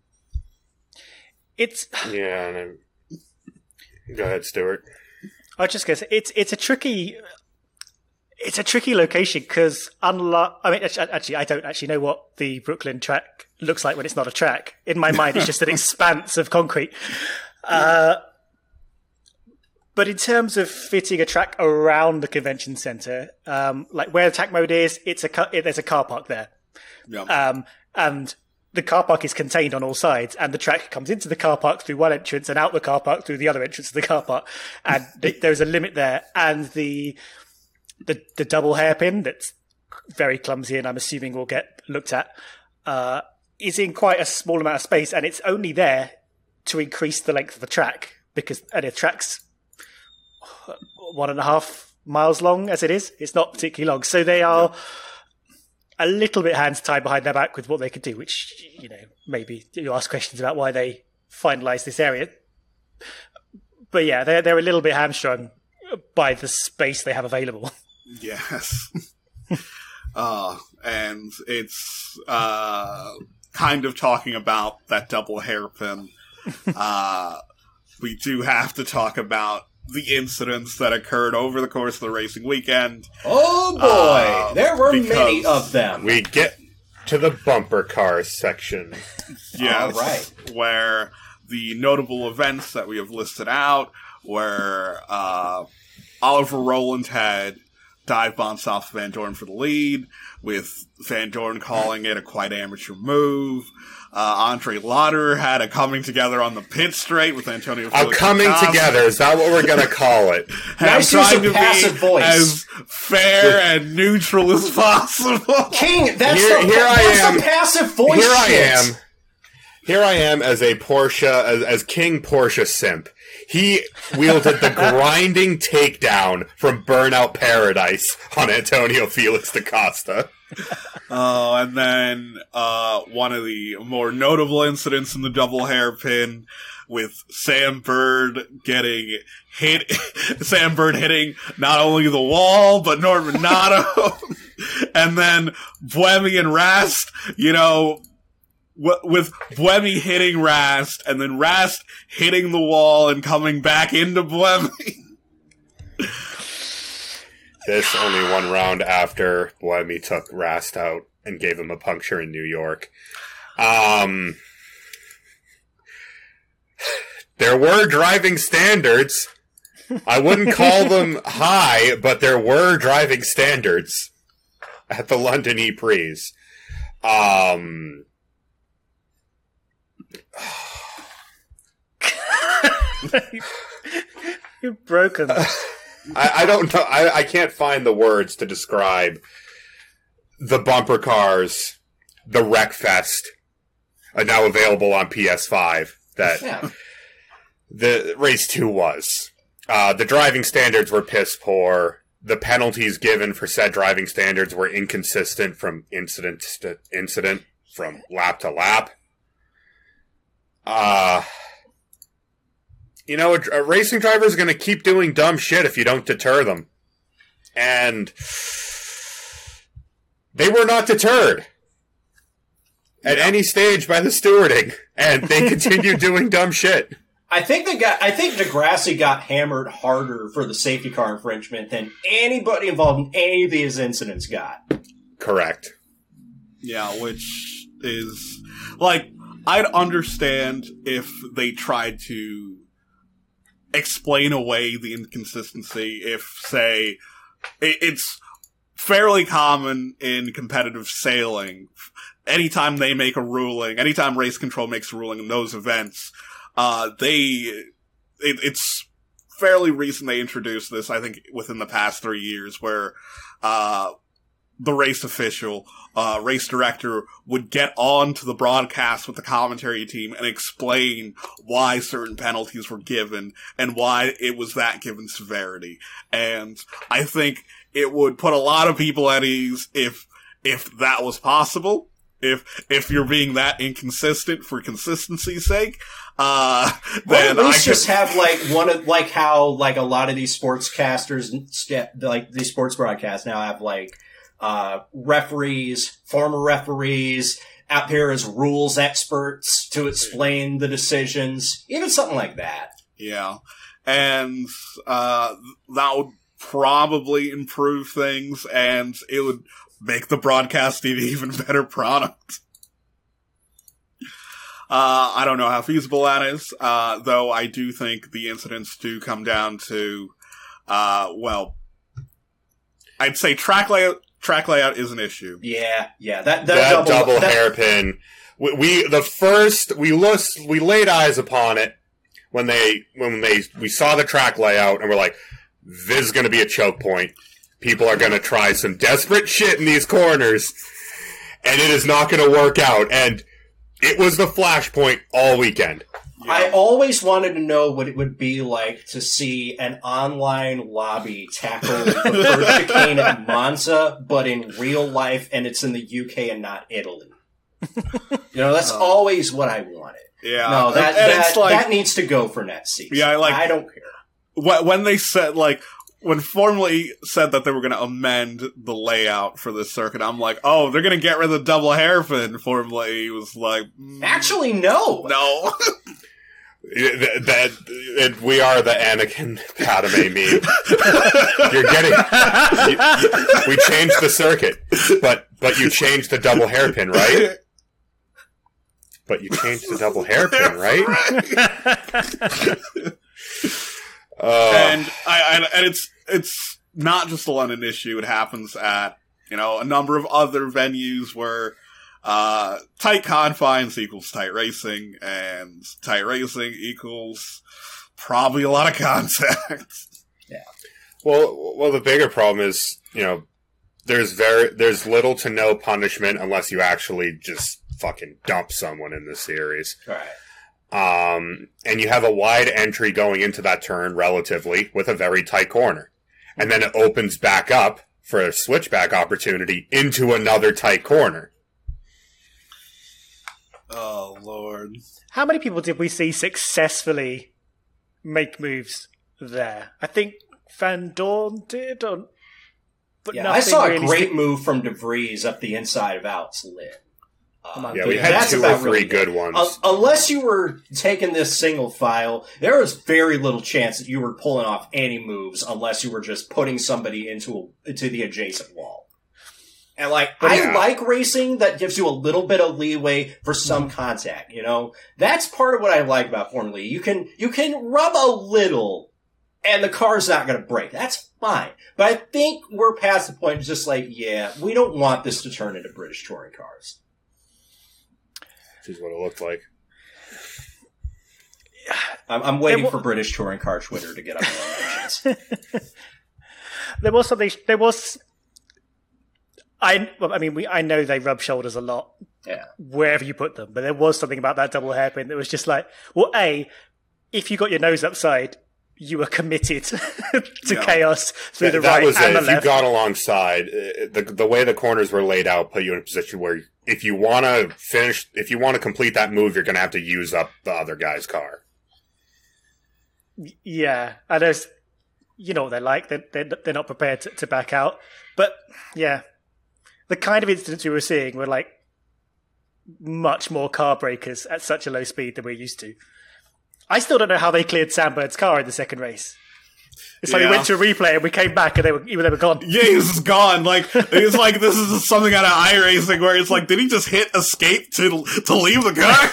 It's. Yeah. And I'm... Go ahead, Stuart. I was just gonna say it's it's a tricky. It's a tricky location because unlike, I mean, actu- actually, I don't actually know what the Brooklyn track looks like when it's not a track. In my mind, it's just an expanse of concrete. Uh, but in terms of fitting a track around the convention center, um, like where attack mode is, it's a ca- it, there's a car park there, Yeah. um, and the car park is contained on all sides, and the track comes into the car park through one entrance and out the car park through the other entrance of the car park, and th- there's a limit there. And the the the double hairpin that's very clumsy, and I'm assuming will get looked at, uh, is in quite a small amount of space, and it's only there to increase the length of the track because and the track's one and a half miles long as it is. It's not particularly long, so they are. Yeah. A little bit hands tied behind their back with what they could do, which, you know, maybe you ask questions about why they finalised this area. But yeah, they're, they're a little bit hamstrung by the space they have available. Yes. uh, and it's uh, kind of talking about that double hairpin. uh, we do have to talk about the incidents that occurred over the course of the racing weekend. Oh boy, uh, there were many of them. We get to the bumper cars section. Yes, all right. Where the notable events that we have listed out, where uh, Oliver Rowland had dive bombs off Van Dorn for the lead, with Van Dorn calling it a quite amateur move. Uh, Andre Lauder had a coming together on the pit straight with Antonio Felix. A coming together, is that what we're going to call it? Nice use of passive voice. As fair and neutral as possible. King, that's, here, the, here that's I am. the passive voice Here I shit. am. Here I am as a Porsche, as, as King Porsche simp. He wielded the grinding takedown from Burnout Paradise on Antonio Felix da Costa. Oh, and then uh, one of the more notable incidents in the double hairpin with Sam Bird getting hit, Sam Bird hitting not only the wall, but Norman Nato. And then Buemi and Rast, you know, w- with Buemi hitting Rast, and then Rast hitting the wall and coming back into Buemi. This only one round after Buemi took Rast out and gave him a puncture in New York. Um, there were driving standards. I wouldn't call them high, but there were driving standards at the London E-Prix. Um, You're broken. I, I don't know. I, I can't find the words to describe the bumper cars, the Wreckfest, are now available on P S five. That Yeah. the race two was. Uh, the driving standards were piss poor. The penalties given for said driving standards were inconsistent from incident to incident, from lap to lap. Uh, you know, a, a racing driver is going to keep doing dumb shit if you don't deter them. And they were not deterred at any stage by the stewarding, and they continued doing dumb shit. I think they got. I think Degrassi got hammered harder for the safety car infringement than anybody involved in any of these incidents got. Correct. Yeah, which is like, I'd understand if they tried to explain away the inconsistency. If, say, it, it's fairly common in competitive sailing. Anytime they make a ruling, anytime race control makes a ruling in those events, uh, they, it, it's fairly recent they introduced this, I think, within the past three years, where, uh, the race official, uh, race director would get on to the broadcast with the commentary team and explain why certain penalties were given and why it was that given severity. And I think it would put a lot of people at ease if, if that was possible. If, if you're being that inconsistent for consistency's sake, uh, then well, at least I just could... have like one of, like how, like a lot of these sportscasters, like these sports broadcasts now have like, uh, referees, former referees out here as rules experts to explain the decisions, even something like that. Yeah. And, uh, that would probably improve things, and it would make the broadcast an even better product. Uh, I don't know how feasible that is, uh, though I do think the incidents do come down to, uh, well, I'd say track layout, track layout is an issue. Yeah, yeah, that, that, That double, double that, hairpin we, we the first we lost, we laid eyes upon it when they when they we saw the track layout, and we're like, this is going to be a choke point. People are going to try some desperate shit in these corners, and it is not going to work out. And it was the flashpoint all weekend. Yeah. I always wanted to know what it would be like to see an online lobby tackle the first chicane at Monza, but in real life, and it's in the U K and not Italy. You know, that's oh. always what I wanted. Yeah. No, that and, and that, like, that needs to go for next season. Yeah, I like. I don't care. When they said, like, when Formula E said that they were going to amend the layout for this circuit, I'm like, oh, they're going to get rid of the double hairpin. Formula E was like, mm, actually, no, no. that, that it, we are the Anakin Padme meme. You're getting. You, you, we changed the circuit, but but you changed the double hairpin, right? But you changed the double hairpin, right? Uh, and I, I and it's it's not just a London issue. It happens at, you know, a number of other venues where uh, tight confines equals tight racing, and tight racing equals probably a lot of contact. Yeah. Well, well, the bigger problem is, you know, there's very there's little to no punishment unless you actually just fucking dump someone in the series. Right. Um, and you have a wide entry going into that turn relatively with a very tight corner. And then it opens back up for a switchback opportunity into another tight corner. Oh, Lord. How many people did we see successfully make moves there? I think Van Dorn did. Or, but yeah, I saw really a great st- move from DeVries up the inside of Alex Lynn. Uh, yeah, we had two or three really good, good ones. Uh, unless you were taking this single file, there was very little chance that you were pulling off any moves unless you were just putting somebody into a, into the adjacent wall. And like, but I yeah. like racing that gives you a little bit of leeway for some contact. You know, that's part of what I like about Formula E. You can you can rub a little, and the car's not going to break. That's fine. But I think we're past the point. It's just like, yeah, we don't want this to turn into British touring cars. Is what it looked like. I'm, I'm waiting was, for British touring car Twitter to get up their mentions. There was something. There was. I. Well, I mean, we. I know they rub shoulders a lot. Yeah. Wherever you put them, but there was something about that double hairpin that was just like, well, a, if you got your nose upside, you were committed to yeah. chaos through that, the that right was and it. the If left. you got alongside, the the way the corners were laid out put you in a position where if you want to finish, if you want to complete that move, you're going to have to use up the other guy's car. Yeah, and there's, you know what they're like. They're, they're, they're not prepared to, to back out. But, yeah, the kind of incidents we were seeing were like much more car breakers at such a low speed than we're used to. I still don't know how they cleared Sandbird's car in the second race. It's like yeah. we went to a replay and we came back and they were, they were gone. Yeah, he was gone. Like, it's like this is something out of iRacing where it's like, did he just hit escape to to leave the car?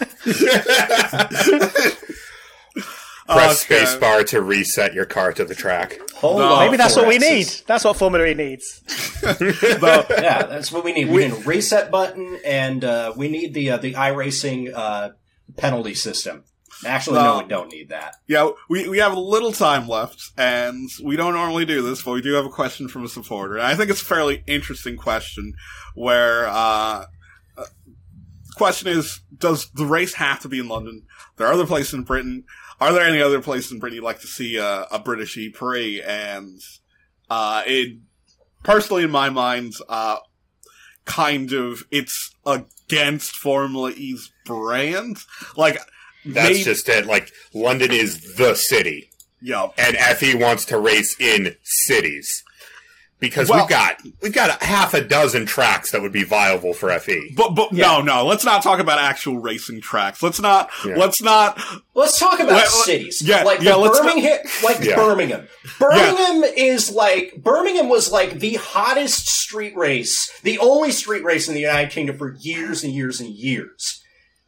Press okay. spacebar to reset your car to the track. Hold no, Maybe that's what axis. we need. That's what Formula E needs. Well, yeah, that's what we need. We, we need a reset button, and uh, we need the uh, the iRacing uh, penalty system. Actually, well, no, we don't need that. Yeah, we, we have a little time left, and we don't normally do this, but we do have a question from a supporter. And I think it's a fairly interesting question, where uh, uh, the question is, does the race have to be in London? There are other places in Britain. Are there any other places in Britain you'd like to see a, a British E-Prix? And uh, it, personally, in my mind, uh, kind of, it's against Formula E's brand. Like, That's Maybe. just it. Like, London is the city. Yep. And F E wants to race in cities. Because well, we've got we've got a half a dozen tracks that would be viable for F E. But but yeah. no, no, let's not talk about actual racing tracks. Let's not yeah. let's not Let's talk about let, cities. Yeah, like yeah, let's Birmingham like yeah. Birmingham. Birmingham yeah. is like Birmingham was like the hottest street race, the only street race in the United Kingdom for years and years and years.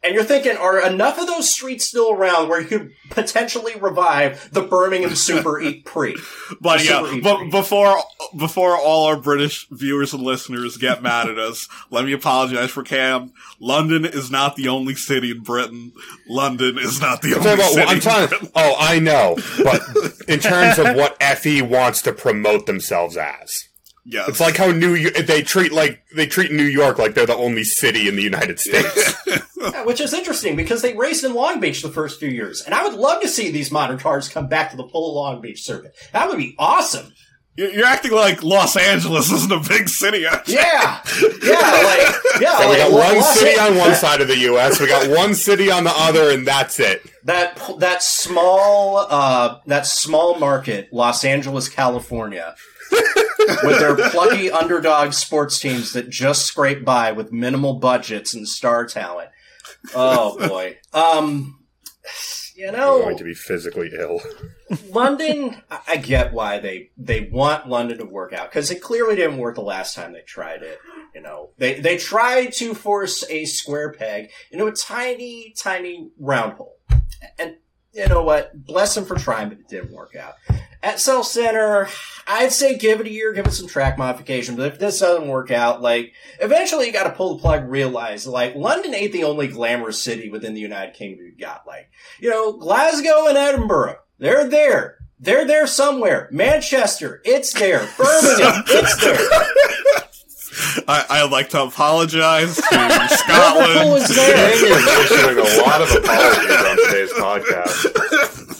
And you're thinking, are enough of those streets still around where you could potentially revive the Birmingham Super Eat Pre? But The yeah, Super Eat but Pre. before before all our British viewers and listeners get mad at us, let me apologize for Cam. London is not the only city in Britain. London is not the I'm only talking city. about, I'm in talking, Britain. oh, I know, but in terms of what F E wants to promote themselves as. Yes. It's like how New York, they treat like they treat New York like they're the only city in the United States. Yeah, which is interesting because they raced in Long Beach the first few years. And I would love to see these modern cars come back to the full Long Beach circuit. That would be awesome. You're you're acting like Los Angeles isn't a big city. Actually. Yeah. Yeah, like, yeah. So we like, got one Los city on one Angeles- side of the U S, we got one city on the other, and that's it. That, that small, uh, that small market, Los Angeles, California, with their plucky underdog sports teams that just scrape by with minimal budgets and star talent. Oh boy. Um, you We're know, going to be physically ill. London, I I get why they, they want London to work out, because it clearly didn't work the last time they tried it. You know, they, they tried to force a square peg into a tiny, tiny round hole. And you know what? Bless them for trying, but it didn't work out. At Self Center, I'd say give it a year, give it some track modification. But if this doesn't work out, like, eventually you got to pull the plug and realize, like, London ain't the only glamorous city within the United Kingdom you got. Like, you know, Glasgow and Edinburgh, they're there. They're there somewhere. Manchester, it's there. Birmingham, it's there. I, I'd like to apologize to Liverpool Scotland. is there. You're issuing a lot of apologies on today's podcast.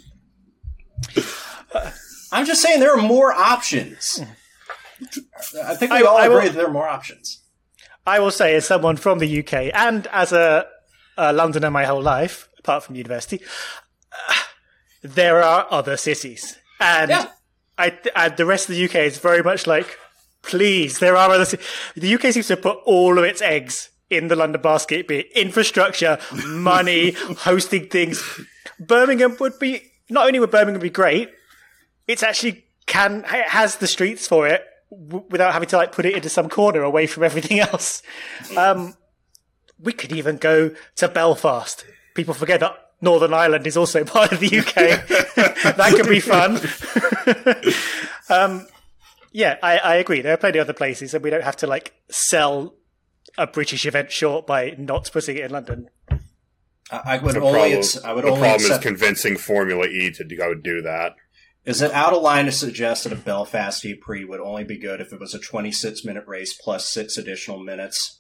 I'm just saying there are more options. I think we I- all I will- agree that there are more options. I will say, as someone from the U K and as a, a Londoner my whole life, apart from university, uh, there are other cities, and Yeah. I, and the rest of the U K is very much like, please, there are other cities. The U K seems to put all of its eggs in the London basket, be it infrastructure, money, hosting things. Birmingham would be, not only would Birmingham be great, it's actually can, it has the streets for it w- without having to like put it into some corner away from everything else. Um, we could even go to Belfast. People forget that Northern Ireland is also part of the U K. That could be fun. um, yeah, I, I agree. There are plenty of other places, and we don't have to like sell a British event short by not putting it in London. I, I would The only, problem, ex- I would the only problem is accept. convincing Formula E to go do that. Is it out of line to suggest that a Belfast E Prix would only be good if it was a twenty-six minute race plus six additional minutes?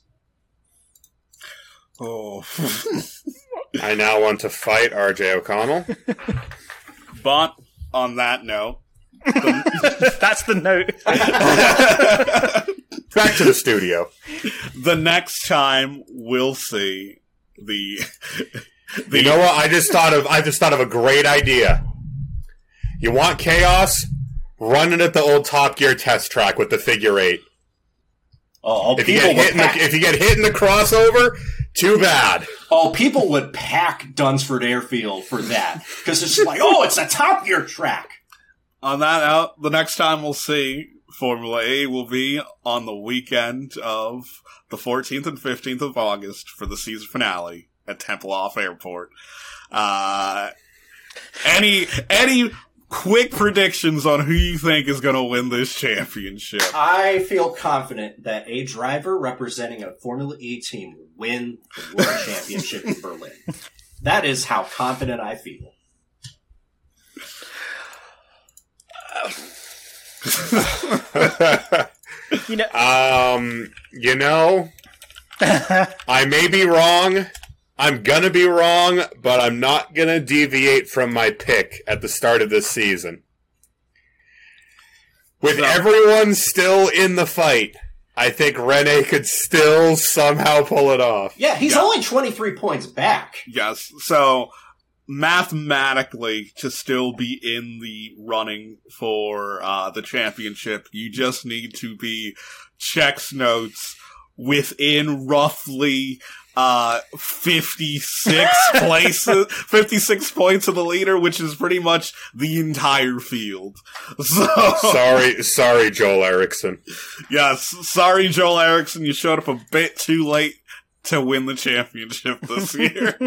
Oh. I now want to fight R J O'Connell. But on that note, That's the note. Back to the studio. the next time we'll see the the You know what? I just thought of I just thought of a great idea. You want chaos? Run it at the old Top Gear test track with the figure eight. Oh, If you people get would hit in the, pack, if you get hit in the crossover, too bad. oh, people would pack Dunsford Airfield for that because it's just like, oh, it's a Top Gear track. on that note, the next time we'll see Formula E will be on the weekend of the fourteenth and fifteenth of August for the season finale at Tempelhof Airport. Uh, any any quick predictions on who you think is going to win this championship? I feel confident that a driver representing a Formula E team will win the World Championship in Berlin. That is how confident I feel. You know, Um, you know, I may be wrong. I'm gonna be wrong, but I'm not gonna deviate from my pick at the start of this season. With So- everyone still in the fight, I think Rene could still somehow pull it off. Yeah, he's Yeah. only twenty-three points back. Yes. So mathematically, to still be in the running for uh, the championship, you just need to be checks notes within roughly uh, fifty-six places, fifty-six points of the leader, which is pretty much the entire field. So, Sorry, sorry, Joel Erickson. yes, sorry, Joel Erickson, you showed up a bit too late to win the championship this year?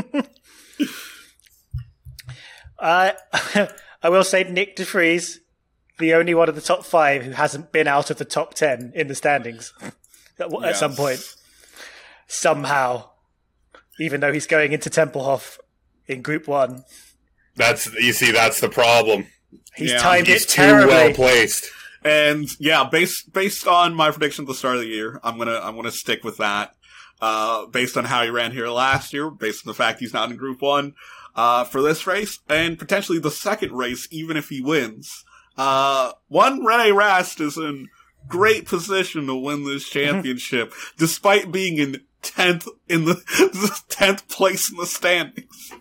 Uh, I will say Nick DeFries, the only one of the top five who hasn't been out of the top ten in the standings at, at Yes. some point. Somehow. Even though he's going into Tempelhof in Group one. That's you see, that's the problem. He's Yeah, timed He's it too terribly. well placed. And yeah, based based on my prediction at the start of the year, I'm gonna I'm gonna stick with that. Uh, based on how he ran here last year, based on the fact he's not in Group One uh, for this race, and potentially the second race, even if he wins. Uh, one Rene Rast is in great position to win this championship, despite being in tenth in the tenth place in the standings.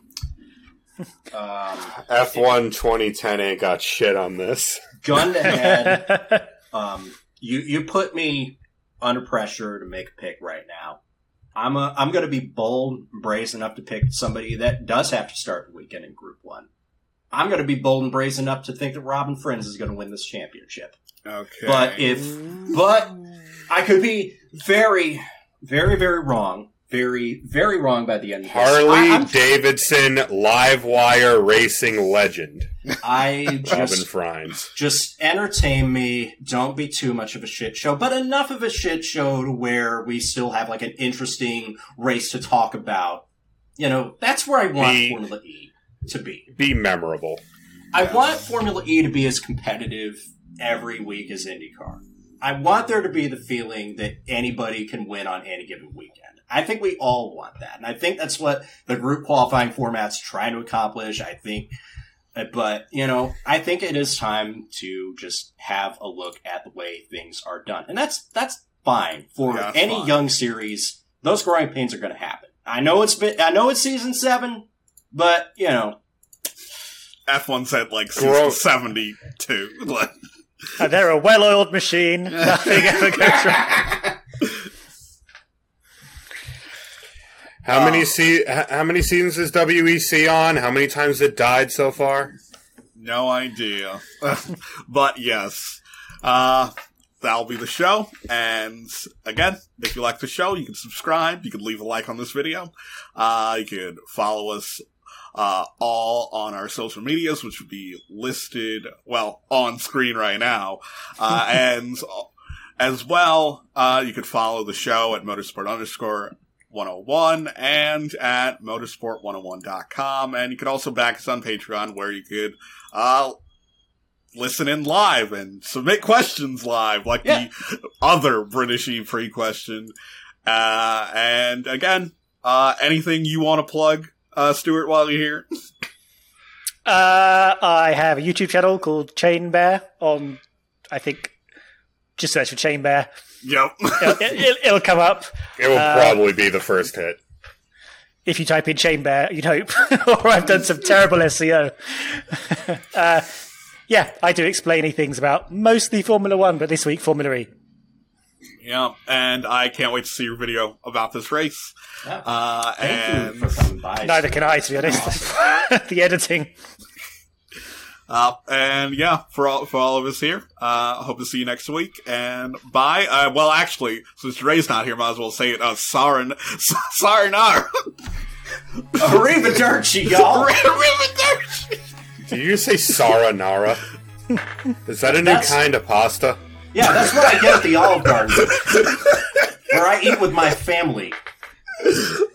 Um, F one twenty ten ain't got shit on this. gun to head. Um, you you put me under pressure to make a pick right now. I'm a, I'm going to be bold, and brazen enough to pick somebody that does have to start the weekend in Group One. I'm going to be bold and brazen enough to think that Robin Friends is going to win this championship. Okay, But if, but I could be very, very, very wrong. Very, very wrong by the end of this. Harley I, I'm- Davidson, Livewire racing legend, I Robin just Frines. Just entertain me. Don't be too much of a shit show, but enough of a shit show to where we still have like an interesting race to talk about. You know, that's where I want Be- Formula E to be. Be memorable. I want Formula E to be as competitive every week as IndyCar. I want there to be the feeling that anybody can win on any given weekend. I think we all want that. And I think that's what the group qualifying format's trying to accomplish. I think, but, you know, I think it is time to just have a look at the way things are done. And that's, that's fine for Yeah, that's any fine. young series. Those growing pains are going to happen. I know it's been, I know it's season seven, but, you know. F one's at like Gross. seventy-two. Like, And they're a well-oiled machine. Nothing ever goes wrong. How Oh. many se- h- How many seasons is W E C on? How many times it died so far? no idea. But yes, uh, that'll be the show. And again, if you like the show, you can subscribe. You can leave a like on this video. Uh, you can follow us uh, all on our social medias, which would be listed, well, on screen right now. Uh, and as well, uh, you could follow the show at motorsport underscore one oh one and at motorsport one oh one dot com. And you can also back us on Patreon, where you could uh, listen in live and submit questions live, like Yeah. the other British E-Prix question. Uh, and again, uh, anything you want to plug, uh, Stuart, while you're here? Uh, I have a YouTube channel called Chain Bear on, I think, just search for Chain Bear. Yep. It'll, it'll, it'll come up. It will Uh, probably be the first hit. If you type in Chain Bear, you'd hope. Or I've done some terrible S E O. uh, yeah, I do explaining things about mostly Formula One, but this week Formula E. Yeah, and I can't wait to see your video about this race. Yeah. Uh, Thank and you for coming by. Neither can I, to be honest. The editing. Uh, and yeah, for all, for all of us here, uh, hope to see you next week. And bye. Uh, well, actually, since Ray's not here, might as well say it. Uh, Sarin, Sarinar. Arrivederci, y'all. Arrivederci. Did you just say Saranara? Is that a new That's- kind of pasta? Yeah, that's what I get at the Olive Garden, where I eat with my family.